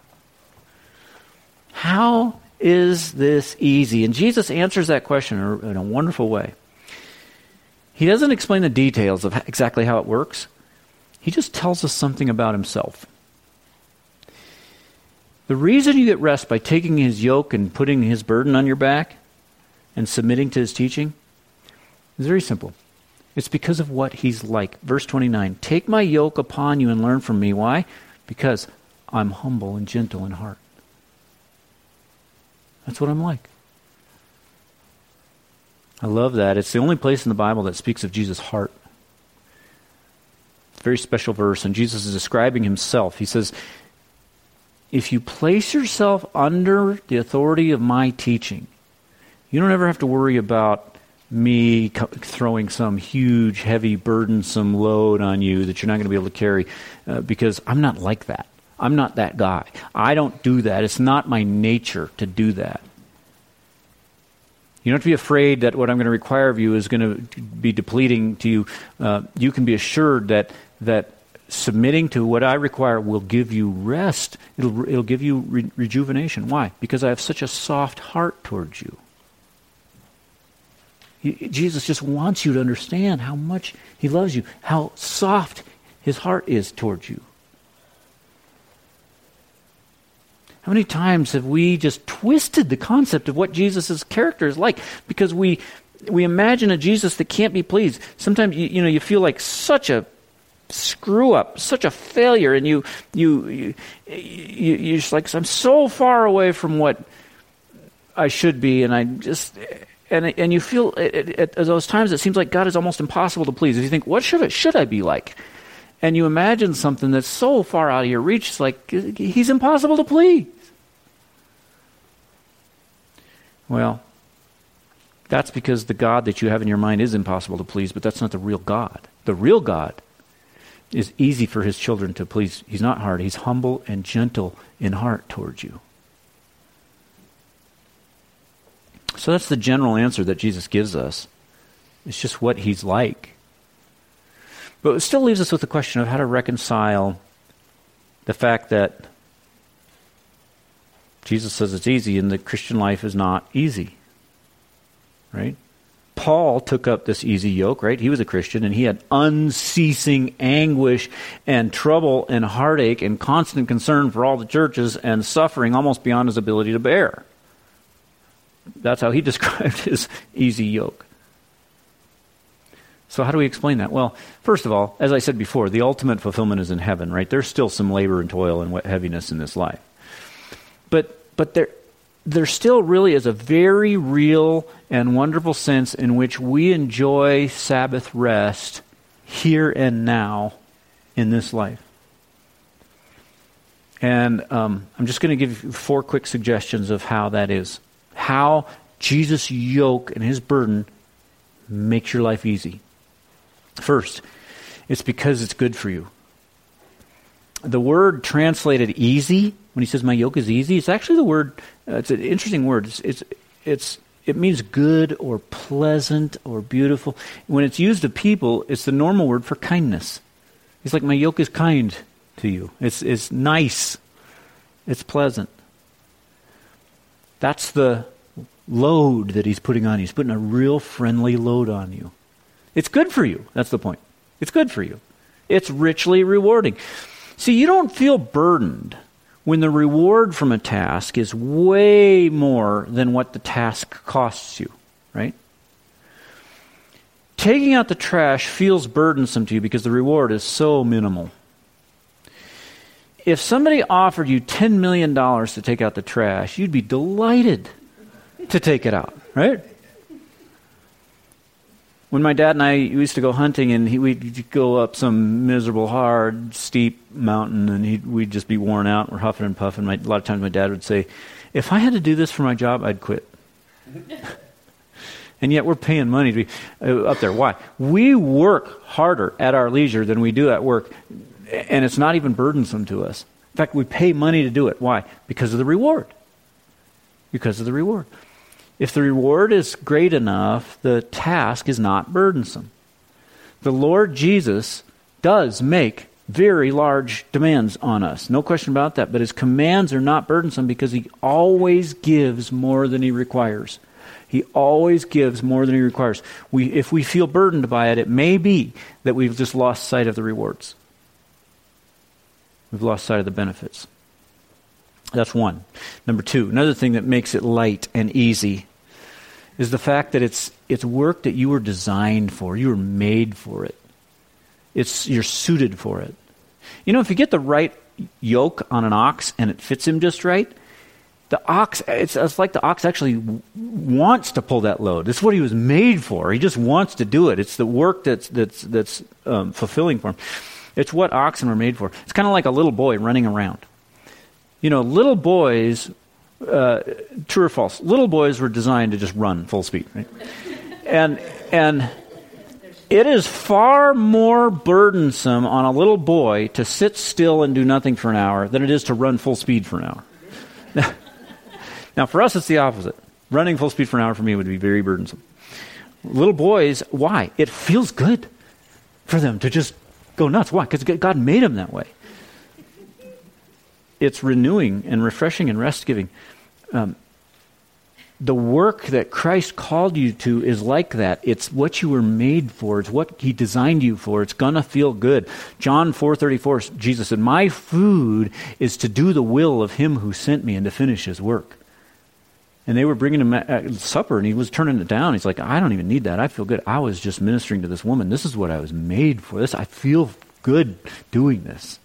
How is this easy? And Jesus answers that question in a wonderful way. He doesn't explain the details of exactly how it works. He just tells us something about himself. The reason you get rest by taking his yoke and putting his burden on your back and submitting to his teaching is very simple. It's because of what he's like. Verse 29, take my yoke upon you and learn from me. Why? Because I'm humble and gentle in heart. That's what I'm like. I love that. It's the only place in the Bible that speaks of Jesus' heart. It's a very special verse, and Jesus is describing himself. He says, if you place yourself under the authority of my teaching, you don't ever have to worry about me throwing some huge, heavy, burdensome load on you that you're not going to be able to carry because I'm not like that. I'm not that guy. I don't do that. It's not my nature to do that. You don't have to be afraid that what I'm going to require of you is going to be depleting to you. You can be assured that submitting to what I require will give you rest. It'll give you rejuvenation. Why? Because I have such a soft heart towards you. Jesus just wants you to understand how much he loves you, how soft his heart is towards you. How many times have we just twisted the concept of what Jesus' character is like because we imagine a Jesus that can't be pleased. Sometimes you feel like such a screw up, such a failure, and you're just like, I'm so far away from what I should be, and I just and you feel at those times it seems like God is almost impossible to please. If you think, what should I be like? And you imagine something that's so far out of your reach, it's like he's impossible to please. Well, that's because the God that you have in your mind is impossible to please, but that's not the real God. The real God is easy for his children to please. He's not hard. He's humble and gentle in heart towards you. So that's the general answer that Jesus gives us. It's just what he's like. But it still leaves us with the question of how to reconcile the fact that Jesus says it's easy and the Christian life is not easy. Right? Paul took up this easy yoke, right? He was a Christian and he had unceasing anguish and trouble and heartache and constant concern for all the churches and suffering almost beyond his ability to bear. That's how he described his easy yoke. So how do we explain that? Well, first of all, as I said before, the ultimate fulfillment is in heaven, right? There's still some labor and toil and heaviness in this life. But But there still really is a very real and wonderful sense in which we enjoy Sabbath rest here and now in this life. And I'm just going to give you 4 quick suggestions of how that is. How Jesus' yoke and his burden makes your life easy. First, it's because it's good for you. The word translated easy, when he says my yoke is easy, it's actually the word, it's an interesting word. It means good or pleasant or beautiful. When it's used of people, it's the normal word for kindness. He's like, my yoke is kind to you. It's nice. It's pleasant. That's the load that he's putting on you. He's putting a real friendly load on you. It's good for you. That's the point. It's good for you. It's richly rewarding. See, you don't feel burdened when the reward from a task is way more than what the task costs you, right? Taking out the trash feels burdensome to you because the reward is so minimal. If somebody offered you $10 million to take out the trash, you'd be delighted to take it out, right? When my dad and I used to go hunting, and we'd go up some miserable, hard, steep mountain, and we'd just be worn out. We're huffing and puffing. A lot of times my dad would say, if I had to do this for my job, I'd quit. And yet we're paying money to be up there. Why? We work harder at our leisure than we do at work, and it's not even burdensome to us. In fact, we pay money to do it. Why? Because of the reward. Because of the reward. If the reward is great enough, the task is not burdensome. The Lord Jesus does make very large demands on us. No question about that. But his commands are not burdensome because he always gives more than he requires. He always gives more than he requires. If we feel burdened by it, it may be that we've just lost sight of the rewards. We've lost sight of the benefits. That's one. Number 2, another thing that makes it light and easy is the fact that it's work that you were designed for. You were made for it. You're suited for it. You know, if you get the right yoke on an ox and it fits him just right, the ox, it's like the ox actually wants to pull that load. It's what he was made for. He just wants to do it. It's the work that's fulfilling for him. It's what oxen were made for. It's kind of like a little boy running around. You know, little boys, true or false, little boys were designed to just run full speed, right? And it is far more burdensome on a little boy to sit still and do nothing for an hour than it is to run full speed for an hour. Now, for us, it's the opposite. Running full speed for an hour for me would be very burdensome. Little boys, why? It feels good for them to just go nuts. Why? Because God made them that way. It's renewing and refreshing and rest-giving. The work that Christ called you to is like that. It's what you were made for. It's what he designed you for. It's going to feel good. John 4:34, Jesus said, my food is to do the will of him who sent me and to finish his work. And they were bringing him supper, and he was turning it down. He's like, I don't even need that. I feel good. I was just ministering to this woman. This is what I was made for. I feel good doing this.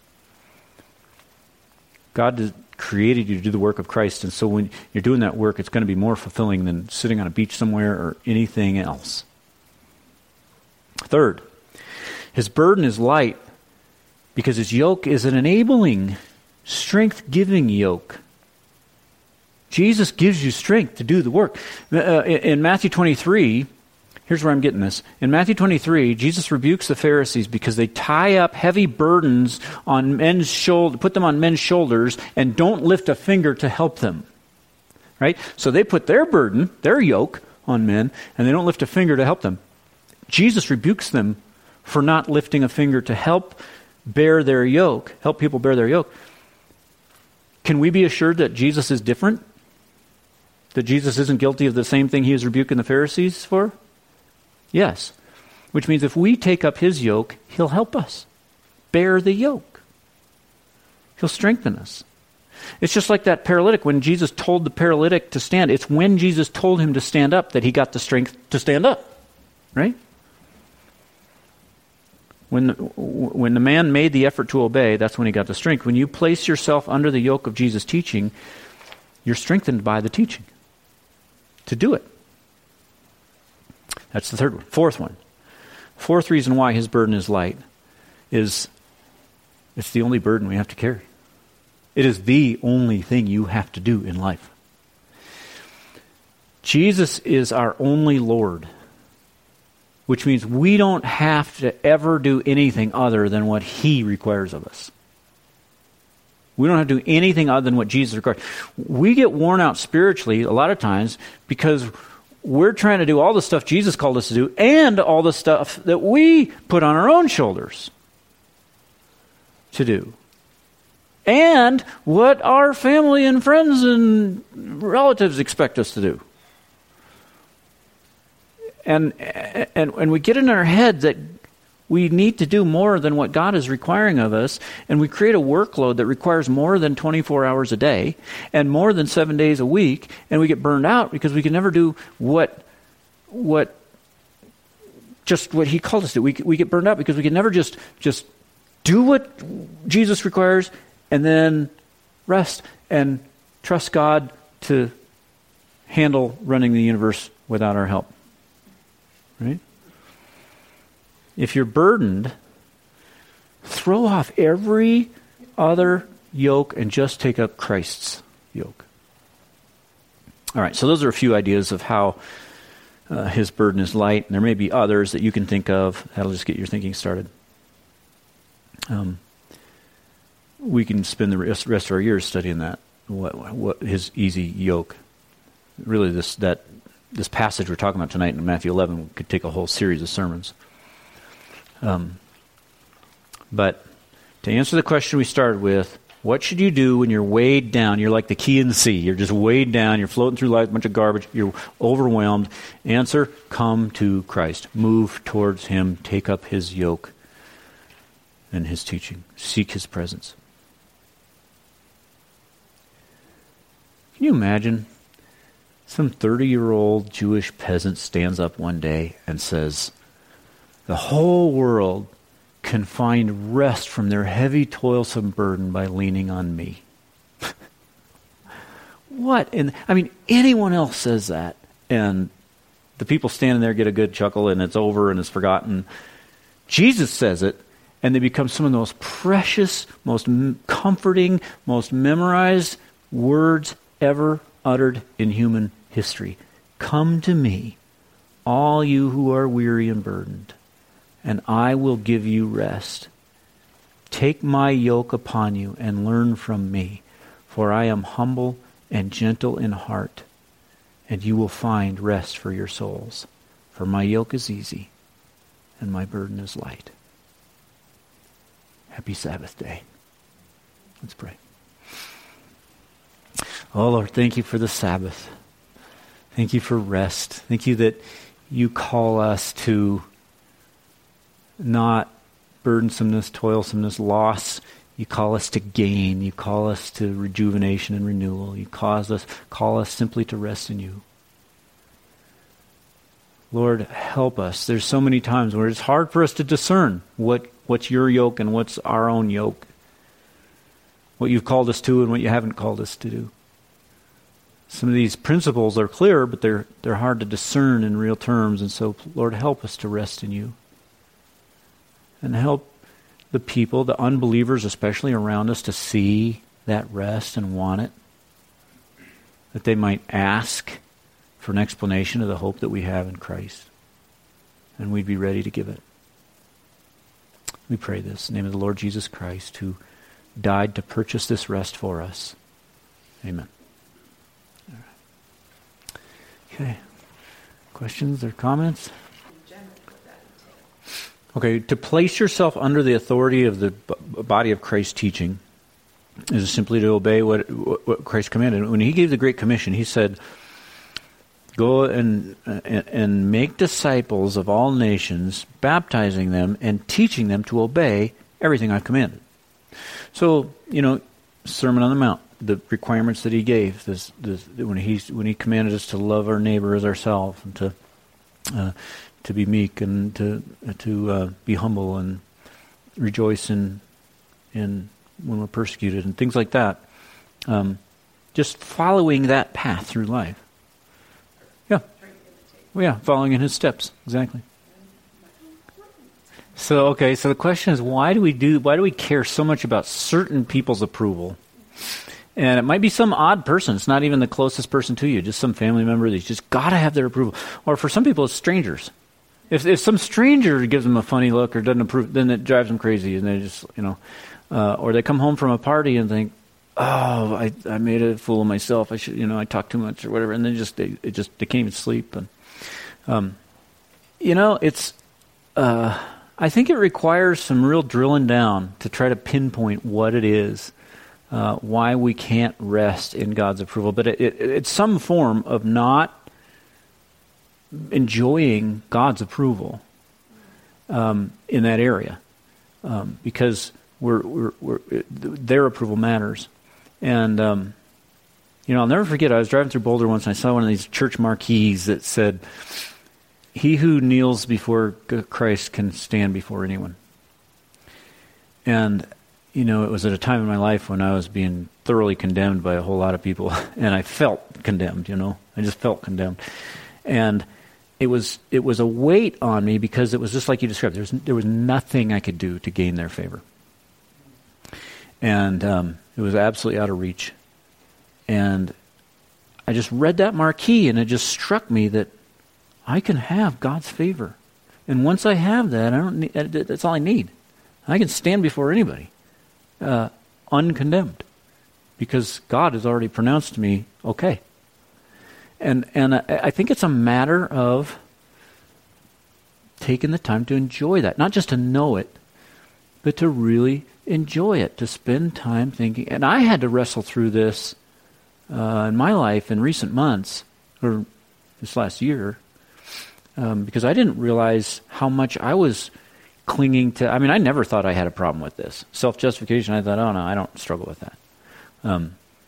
God created you to do the work of Christ, and so when you're doing that work, it's going to be more fulfilling than sitting on a beach somewhere or anything else. Third, his burden is light because his yoke is an enabling, strength-giving yoke. Jesus gives you strength to do the work. In Matthew 23, here's where I'm getting this. In Matthew 23, Jesus rebukes the Pharisees because they tie up heavy burdens on men's shoulders, put them on men's shoulders, and don't lift a finger to help them. Right? So they put their burden, their yoke, on men, and they don't lift a finger to help them. Jesus rebukes them for not lifting a finger to help bear their yoke, help people bear their yoke. Can we be assured that Jesus is different? That Jesus isn't guilty of the same thing he was rebuking the Pharisees for? Yes. Which means if we take up his yoke, he'll help us bear the yoke. He'll strengthen us. It's just like that paralytic. When Jesus told the paralytic to stand, it's when Jesus told him to stand up that he got the strength to stand up. Right? When the man made the effort to obey, that's when he got the strength. When you place yourself under the yoke of Jesus' teaching, you're strengthened by the teaching to do it. That's the third one. Fourth one. Fourth reason why his burden is light is it's the only burden we have to carry. It is the only thing you have to do in life. Jesus is our only Lord, which means we don't have to ever do anything other than what he requires of us. We don't have to do anything other than what Jesus requires. We get worn out spiritually a lot of times because we're trying to do all the stuff Jesus called us to do and all the stuff that we put on our own shoulders to do. And what our family and friends and relatives expect us to do. And we get in our head that we need to do more than what God is requiring of us, and we create a workload that requires more than 24 hours a day and more than 7 days a week, and we get burned out because we can never do what he called us to. We get burned out because we can never just do what Jesus requires and then rest and trust God to handle running the universe without our help. Right? If you're burdened, throw off every other yoke and just take up Christ's yoke. All right, so those are a few ideas of how his burden is light, and there may be others that you can think of. That'll just get your thinking started. We can spend the rest of our years studying that, what his easy yoke. Really, this passage we're talking about tonight in Matthew 11 could take a whole series of sermons. But to answer the question we started with, what should you do when you're weighed down? You're like the key in the sea. You're just weighed down. You're floating through life, a bunch of garbage. You're overwhelmed. Answer, come to Christ. Move towards him. Take up his yoke and his teaching. Seek his presence. Can you imagine? Some 30-year-old Jewish peasant stands up one day and says, the whole world can find rest from their heavy, toilsome burden by leaning on me. What? Anyone else says that, and the people standing there get a good chuckle, and it's over, and it's forgotten. Jesus says it, and they become some of the most precious, most comforting, most memorized words ever uttered in human history. Come to me, all you who are weary and burdened, and I will give you rest. Take my yoke upon you and learn from me, for I am humble and gentle in heart, and you will find rest for your souls. For my yoke is easy, and my burden is light. Happy Sabbath day. Let's pray. Oh, Lord, thank you for the Sabbath. Thank you for rest. Thank you that you call us to not burdensomeness, toilsomeness, loss. You call us to gain. You call us to rejuvenation and renewal. You call us simply to rest in you. Lord, help us. There's so many times where it's hard for us to discern what's your yoke and what's our own yoke. What you've called us to and what you haven't called us to do. Some of these principles are clear, but they're hard to discern in real terms. And so, Lord, help us to rest in you. And help the people, the unbelievers especially around us, to see that rest and want it. That they might ask for an explanation of the hope that we have in Christ. And we'd be ready to give it. We pray this in the name of the Lord Jesus Christ, who died to purchase this rest for us. Amen. All right. Okay. Questions or comments? Okay, to place yourself under the authority of the body of Christ's teaching is simply to obey what Christ commanded. When he gave the Great Commission, he said, go and make disciples of all nations, baptizing them and teaching them to obey everything I've commanded. So, Sermon on the Mount, the requirements that he gave, when he commanded us to love our neighbor as ourselves, and to be meek and to be humble and rejoice in when we're persecuted and things like that. just following that path through life. Yeah. Yeah, following in his steps. Exactly. So the question is, why do we care so much about certain people's approval? And it might be some odd person. It's not even the closest person to you, just some family member that you just got to have their approval. Or for some people, it's strangers. If some stranger gives them a funny look or doesn't approve, then it drives them crazy, and they just, or they come home from a party and think, oh, I made a fool of myself. I should, I talked too much or whatever, and then they can't even sleep. And I think it requires some real drilling down to try to pinpoint what it is, why we can't rest in God's approval. But it's some form of not enjoying God's approval in that area, because their approval matters. And I'll never forget. I was driving through Boulder once, and I saw one of these church marquees that said, "He who kneels before Christ can stand before anyone." And it was at a time in my life when I was being thoroughly condemned by a whole lot of people, and I felt condemned. I just felt condemned, and it was a weight on me, because it was just like you described. There was nothing I could do to gain their favor, and it was absolutely out of reach. And I just read that marquee, and it just struck me that I can have God's favor, and once I have that, that's all I need. I can stand before anybody, uncondemned, because God has already pronounced me okay. And I think it's a matter of taking the time to enjoy that. Not just to know it, but to really enjoy it, to spend time thinking. And I had to wrestle through this in my life in recent months, or this last year, because I didn't realize how much I was clinging to. I mean, I never thought I had a problem with this. Self-justification, I thought, oh no, I don't struggle with that.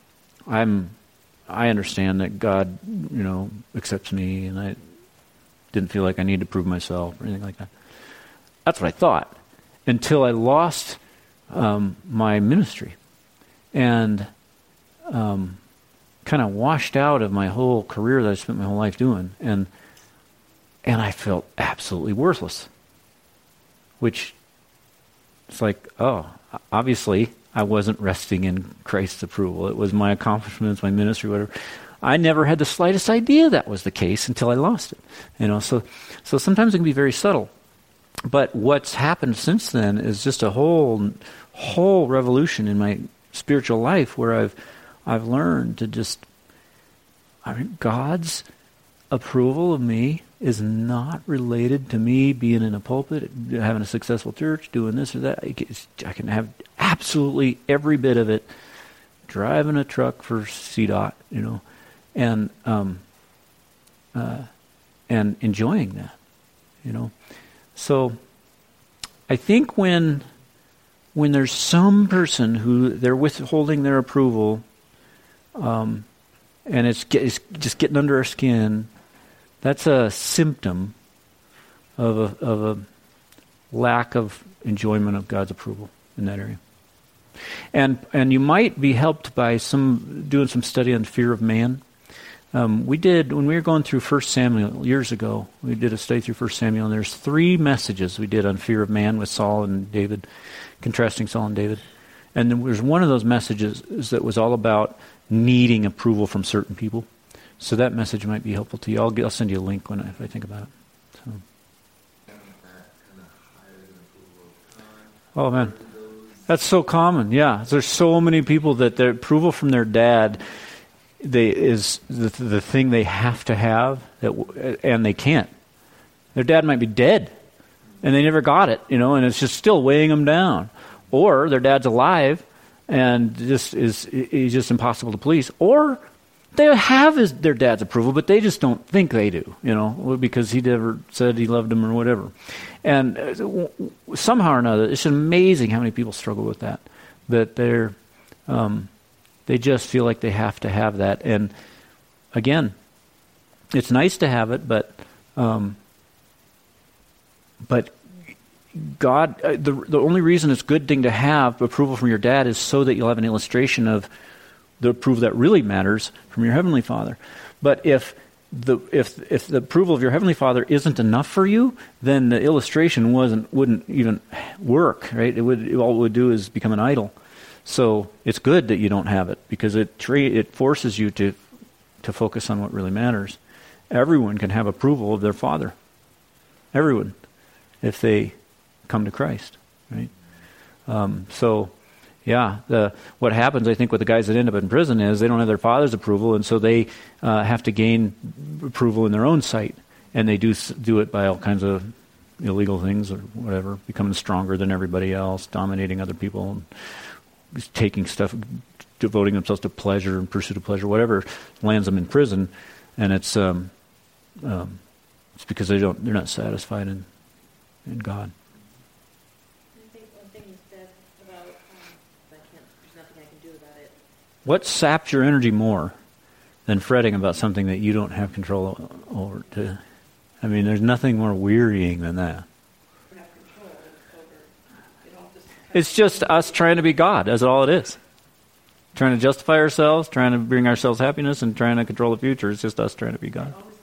I understand that God, accepts me, and I didn't feel like I needed to prove myself or anything like that. That's what I thought, until I lost my ministry and kind of washed out of my whole career that I spent my whole life doing, and I felt absolutely worthless. Which, it's like, oh, obviously I wasn't resting in Christ's approval. It was my accomplishments, my ministry, whatever. I never had the slightest idea that was the case until I lost it. So sometimes it can be very subtle. But what's happened since then is just a whole revolution in my spiritual life, where I've learned to just, God's approval of me is not related to me being in a pulpit, having a successful church, doing this or that. I can have absolutely every bit of it, driving a truck for CDOT, and enjoying that, So I think when there's some person who they're withholding their approval, and it's just getting under our skin, that's a symptom of a lack of enjoyment of God's approval in that area. And you might be helped by doing some study on fear of man. We did, when we were going through 1 Samuel years ago, we did a study through 1 Samuel, and there's 3 messages we did on fear of man with Saul and David, contrasting Saul and David. And then there's one of those messages that was all about needing approval from certain people. So that message might be helpful to you. I'll send you a link if I think about it. So. Oh man, that's so common. Yeah, there's so many people that their approval from their dad is the thing they have to have, and they can't. Their dad might be dead, and they never got it, and it's just still weighing them down. Or their dad's alive, and he's just impossible to please. Or they have their dad's approval, but they just don't think they do, because he never said he loved them or whatever. And somehow or another, it's amazing how many people struggle with that they just feel like they have to have that. And again, it's nice to have it, but God, the only reason it's a good thing to have approval from your dad is so that you'll have an illustration of the approval that really matters from your Heavenly Father. But if the approval of your Heavenly Father isn't enough for you, then the illustration wouldn't even work, right? All it would do is become an idol. So it's good that you don't have it, because it forces you to focus on what really matters. Everyone can have approval of their Father. Everyone, if they come to Christ, right? What happens, I think, with the guys that end up in prison is they don't have their Father's approval, and so they have to gain approval in their own sight, and they do it by all kinds of illegal things or whatever, becoming stronger than everybody else, dominating other people, and just taking stuff, devoting themselves to pleasure and pursuit of pleasure, whatever lands them in prison, and it's because they're not satisfied in God. I think one thing you said about there's nothing I can do about it. What saps your energy more than fretting about something that you don't have control over? There's nothing more wearying than that. It's just us trying to be God. That's all it is. Trying to justify ourselves, trying to bring ourselves happiness, and trying to control the future. It's just us trying to be God.